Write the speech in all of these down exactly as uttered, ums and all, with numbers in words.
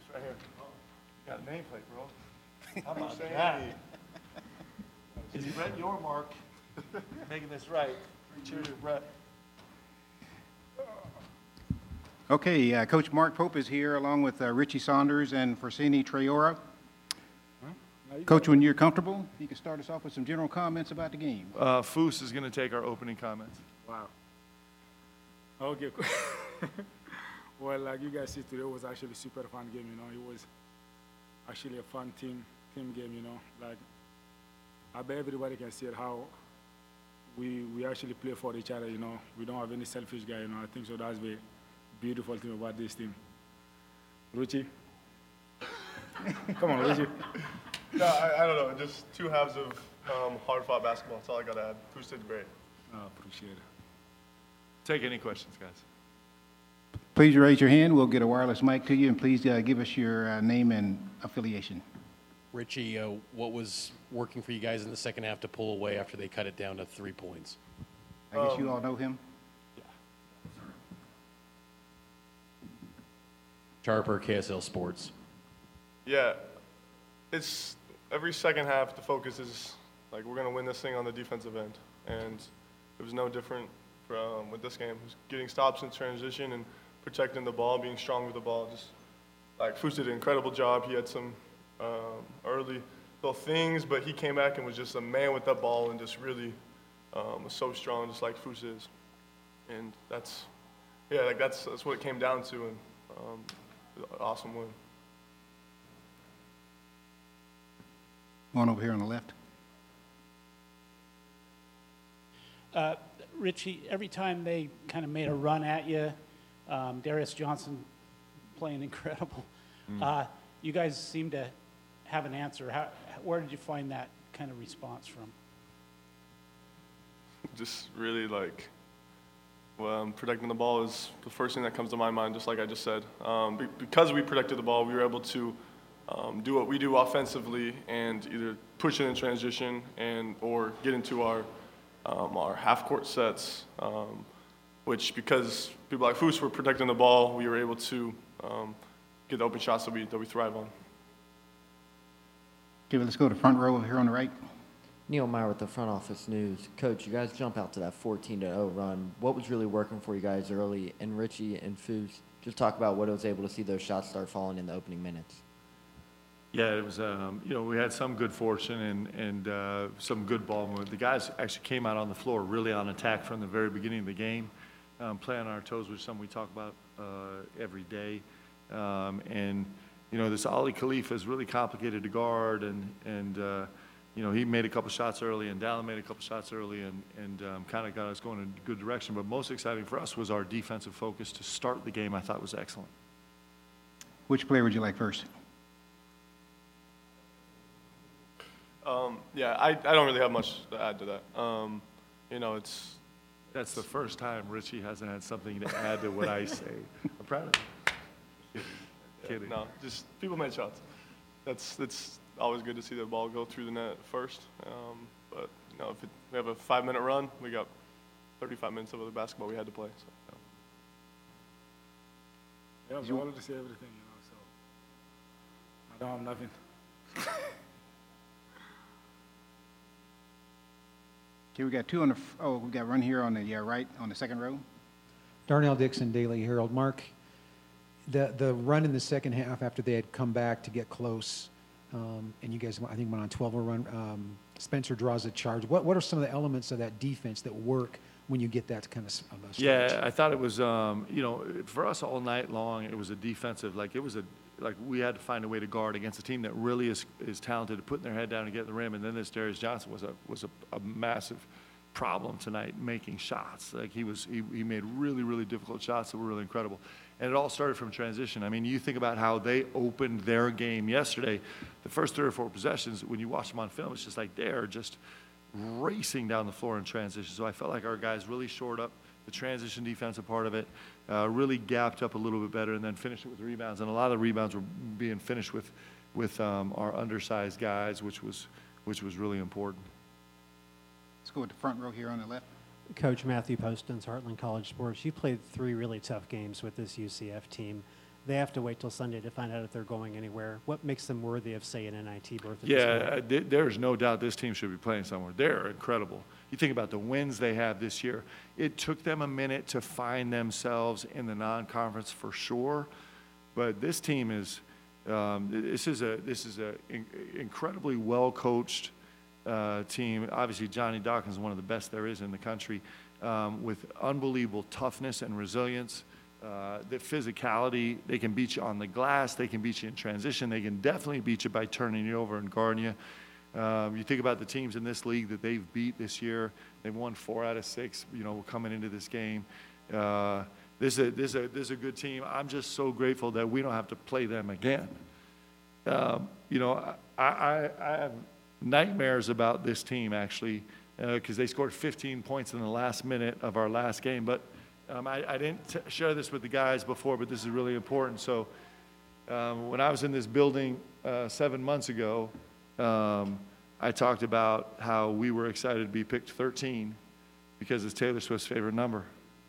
right here. You got a nameplate, bro. How about that? Is Brett Yormark making this right? Cheers, Brett. Okay, uh, Coach Mark Pope is here along with uh, Richie Saunders and Forsini Traora. Coach, when you're comfortable, you can start us off with some general comments about the game. Uh, Foose is going to take our opening comments. Wow. Okay. Well, like you guys see today, was actually a super fun game, you know. It was actually a fun team team game, you know. Like, I bet everybody can see it how we we actually play for each other, you know. We don't have any selfish guy, you know. I think so that's the beautiful thing about this team. Richie? Come on, Richie. No, I, I don't know. Just two halves of um, hard-fought basketball. That's all I got to add. Foose did great. I appreciate it. Take any questions, guys. Please raise your hand. We'll get a wireless mic to you, and please uh, give us your uh, name and affiliation. Richie, uh, what was working for you guys in the second half to pull away after they cut it down to three points? I guess Um, you all know him. Charper, K S L Sports. Yeah, it's every second half the focus is like we're gonna win this thing on the defensive end, and it was no different from with this game. It was getting stops in transition and protecting the ball, being strong with the ball. Just like Foose did an incredible job. He had some um, early little things, but he came back and was just a man with that ball and just really um, was so strong, just like Foose is. And that's yeah, like that's that's what it came down to, and um, awesome win. One over here on the left. Uh, Richie, every time they kind of made a run at you, um, Darius Johnson playing incredible, mm. uh, you guys seem to have an answer. How, where did you find that kind of response from? Just really like, well, um, protecting the ball is the first thing that comes to my mind, just like I just said. Um, be- because we protected the ball, we were able to um, do what we do offensively and either push it in transition and or get into our um, our half-court sets, um, which because people like Foose were protecting the ball, we were able to um, get the open shots that we that we thrive on. Okay, let's go to the front row over here on the right. Neil Meyer with the Front Office News. Coach, you guys jump out to that fourteen to oh run. What was really working for you guys early? And Richie and Foose, just talk about what it was able to see those shots start falling in the opening minutes. Yeah, it was, um, you know, we had some good fortune and, and uh, some good ball movement. The guys actually came out on the floor really on attack from the very beginning of the game, um, playing on our toes, which is something we talk about uh, every day. Um, and, you know, this Ali Khalifa is really complicated to guard, and, and uh, you know, he made a couple shots early, and Dallin made a couple shots early, and, and um, kind of got us going in a good direction. But most exciting for us was our defensive focus to start the game. I thought was excellent. Which player would you like first? Um, yeah, I, I don't really have much to add to that. Um, you know, it's That's the first time Richie hasn't had something to add to what I say. I'm proud of him. Kidding. no, just people made shots. That's that's always good to see the ball go through the net first. Um, but you know, if it, we have a five-minute run, we got thirty-five minutes of the basketball we had to play. So. Yeah, I wanted to say everything, you know, so I don't have nothing. Okay, we got two on the, f- oh, we got one here on the uh, right, on the second row. Darnell Dixon, Daily Herald. Mark, the the run in the second half after they had come back to get close, um, and you guys, I think, went on twelve oh run. Um, Spencer draws a charge. What what are some of the elements of that defense that work when you get that kind of, of a stretch? Yeah, I thought it was, um, you know, for us all night long, it was a defensive, like it was a, like we had to find a way to guard against a team that really is is talented at putting their head down and getting the rim. And then this Darius Johnson was a was a, a massive problem tonight making shots. Like he was, he, he made really, really difficult shots that were really incredible. And it all started from transition. I mean, you think about how they opened their game yesterday. The first three or four possessions, when you watch them on film, it's just like they're just racing down the floor in transition. So I felt like our guys really shored up the transition defensive part of it, uh, really gapped up a little bit better, and then finished it with rebounds. And a lot of the rebounds were being finished with, with um, our undersized guys, which was, which was really important. Let's go with the front row here on the left. Coach Matthew Postins, Heartland College Sports. You played three really tough games with this U C F team. they have to wait till Sunday to find out if they're going anywhere. What makes them worthy of, say, an N I T berth? at this Yeah, point? uh, th- there's no doubt this team should be playing somewhere. They're incredible. You think about the wins they have this year. It took them a minute to find themselves in the non-conference for sure, but this team is um, this is a this is a in- incredibly well-coached uh, team. Obviously, Johnny Dawkins is one of the best there is in the country, um, with unbelievable toughness and resilience. Uh, the physicality, they can beat you on the glass, they can beat you in transition, they can definitely beat you by turning you over and guarding you. Um, you think about the teams in this league that they've beat this year, they've won four out of six, you know, coming into this game. Uh, this, is a, this, is a, this is a good team. I'm just so grateful that we don't have to play them again. Um, you know, I, I, I have nightmares about this team, actually, because uh, they scored fifteen points in the last minute of our last game, but Um, I, I didn't t- share this with the guys before, but this is really important. So um, when I was in this building uh, seven months ago, um, I talked about how we were excited to be picked thirteen because it's Taylor Swift's favorite number.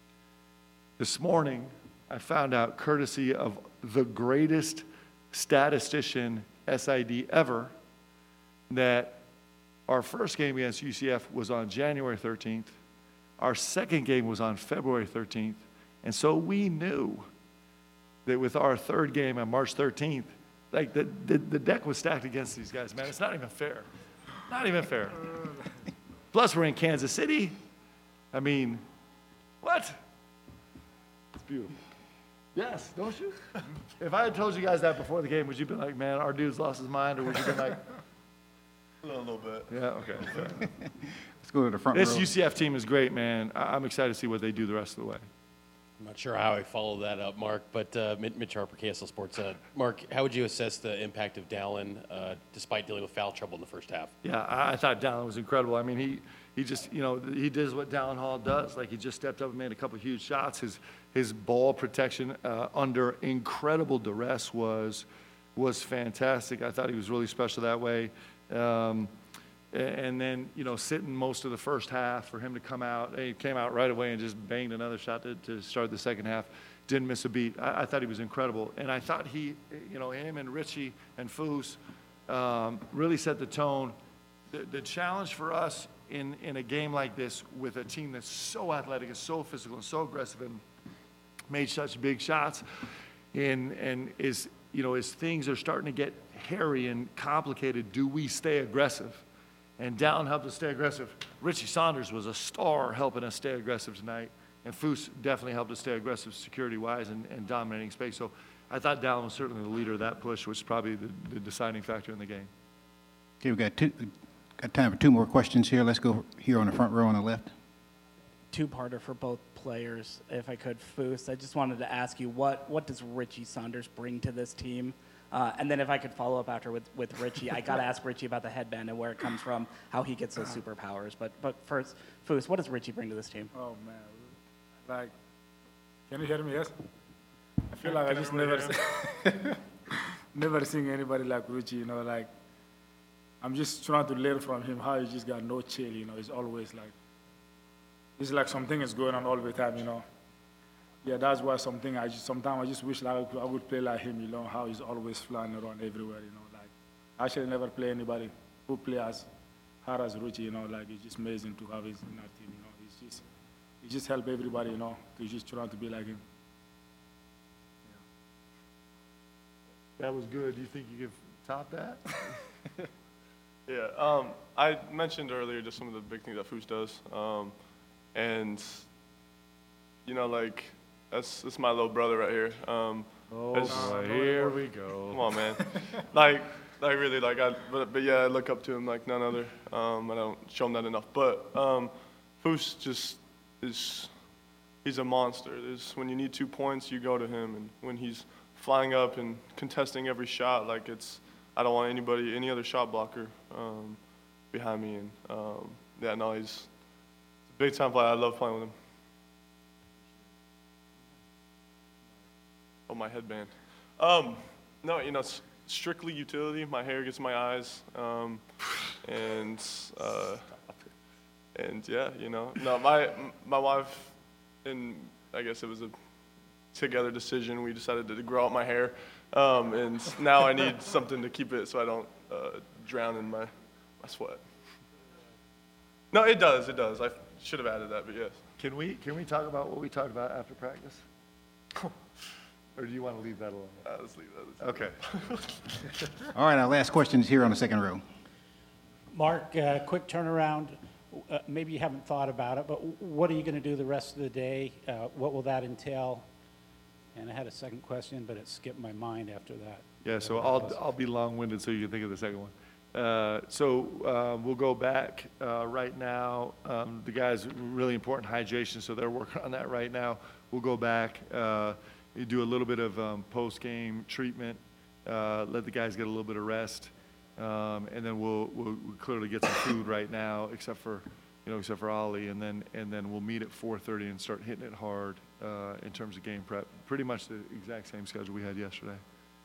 This morning, I found out, courtesy of the greatest statistician S I D ever, that our first game against U C F was on January thirteenth. Our second game was on February thirteenth, and so we knew that with our third game on March thirteenth, like the, the, the deck was stacked against these guys, man. It's not even fair. Not even fair. Plus, we're in Kansas City. I mean, what? It's beautiful. Yes, don't you? If I had told you guys that before the game, would you been like, man, our dude's lost his mind, or would you been like, A little bit. yeah, okay. Fair. Let's go to the front This row. U C F team is great, man. I- I'm excited to see what they do the rest of the way. I'm not sure how I follow that up, Mark, but uh, Mitch Mitch Harper, K S L Sports. Uh, Mark, how would you assess the impact of Dallin uh, despite dealing with foul trouble in the first half? Yeah, I, I thought Dallin was incredible. I mean, he, he just, you know, he does what Dallin Hall does. Like, he just stepped up and made a couple of huge shots. His, his ball protection uh, under incredible duress was, was fantastic. I thought he was really special that way. Um, And then, you know, sitting most of the first half for him to come out, he came out right away and just banged another shot to, to start the second half. Didn't miss a beat. I, I thought he was incredible. And I thought he, you know, him and Richie and Foose um, really set the tone. The, the challenge for us in, in a game like this with a team that's so athletic and so physical and so aggressive and made such big shots and, and is, you know, as things are starting to get hairy and complicated, do we stay aggressive? And Dallin helped us stay aggressive. Richie Saunders was a star helping us stay aggressive tonight. And Foose definitely helped us stay aggressive security-wise and, and dominating space. So I thought Dallin was certainly the leader of that push, which is probably the, the deciding factor in the game. Okay, we've got two, got time for two more questions here. Let's go here on the front row on the left. Two-parter for both players, if I could. Foose, I just wanted to ask you, what, what does Richie Saunders bring to this team? Uh, and then if I could follow up after with, with Richie, I got to ask Richie about the headband and where it comes from, how he gets those superpowers. But but first, Foose, what does Richie bring to this team? Oh, man. Like, can you hear me, yes? I feel like I just never, never seen anybody like Richie, you know, like, I'm just trying to learn from him how he just got no chill, you know, he's always like, it's like something is going on all the time, you know. Yeah, that's why something I just, sometimes I just wish like I could, I would play like him, you know, how he's always flying around everywhere, you know, like, I actually never play anybody who play as hard as Richie, you know, like, it's just amazing to have his in our team, you know, he's just, he just help everybody, you know, to just try to be like him. That was good. Do you think you could top that? Yeah, um, I mentioned earlier just some of the big things that Foose does, um, and you know, like that's that's my little brother right here. Um, Oh, it's- boy, here we go. Come on, man. like, like really, like I, but, but yeah, I look up to him like none other. Um, I don't show him that enough. But um, Foose just is, he's a monster. There's, when you need two points, you go to him, and when he's flying up and contesting every shot, like it's, I don't want anybody, any other shot blocker um, behind me. And um, yeah, no, he's, he's a big time player. I love playing with him. Oh, my headband. Um, no, you know, it's strictly utility. My hair gets in my eyes, um, and uh, and yeah, you know, no, my my wife, and I guess it was a together decision. We decided to grow out my hair, um, and now I need something to keep it so I don't uh, drown in my, my sweat. No, it does, it does. I should have added that, but yes. Can we, can we talk about what we talked about after practice? Or do you want to leave that alone? Uh, let's leave that. Let's Okay. All right, our last question is here on the second row. Mark, uh, quick turnaround. Uh, maybe you haven't thought about it, but what are you going to do the rest of the day? Uh, what will that entail? And I had a second question, but it skipped my mind after that. Yeah, so I'll, I'll be long-winded so you can think of the second one. Uh, So uh, we'll go back uh, right now. Um, The guys, really important hydration, so they're working on that right now. We'll go back, uh, you do a little bit of um, post-game treatment, uh, let the guys get a little bit of rest, um, and then we'll, we'll we'll clearly get some food right now, except for, you know, except for Ollie, and then, and then we'll meet at four thirty and start hitting it hard uh, in terms of game prep. Pretty much the exact same schedule we had yesterday.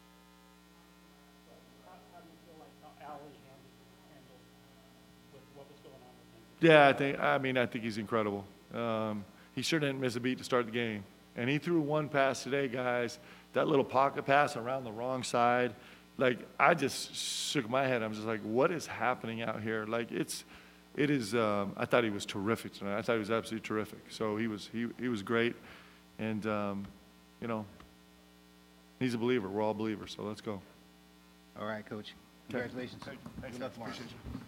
Yeah, I think, I mean, I think he's incredible. Um, he sure didn't miss a beat to start the game. And he threw one pass today, guys, that little pocket pass around the wrong side. Like, I just shook my head. I'm just like, what is happening out here? Like, it's, it is, um, I thought he was terrific tonight. I thought he was absolutely terrific. So he was, he, he was great. And, um, you know, he's a believer. We're all believers, so let's go. All right, Coach. Congratulations. Thanks, Good luck tomorrow. Appreciate you.